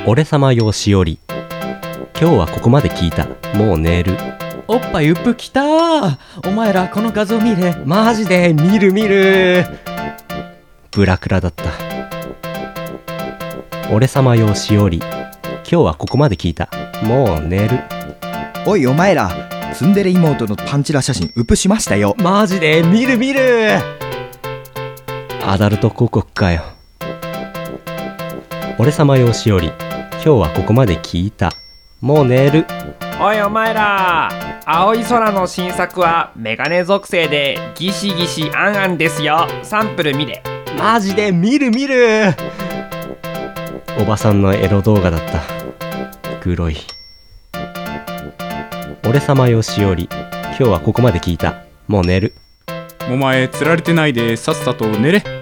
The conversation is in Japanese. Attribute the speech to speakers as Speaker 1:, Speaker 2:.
Speaker 1: 俺様よしおり。今日はここまで聞いた。もう寝る。
Speaker 2: おっぱいうっぷきたー。お前らこの画像見れ。
Speaker 1: マジで見る見る。ブラクラだった。俺様よしおり。今日はここまで聞いた。もう寝る。
Speaker 3: おいお前ら、ツンデレ妹のパンチラ写真ウプしましたよ。
Speaker 1: マジで見る見る。アダルト広告かよ。俺様よしおり。今日はここまで聞いた。もう寝る。
Speaker 4: おいお前ら、青い空の新作はメガネ属性でギシギシアンアンですよ。サンプル見れ。
Speaker 1: マジで見る見る。おばさんのエロ動画だった。グロい。俺様よしおり。今日はここまで聞いた。もう寝る。
Speaker 5: お前釣られてないでさっさと寝れ。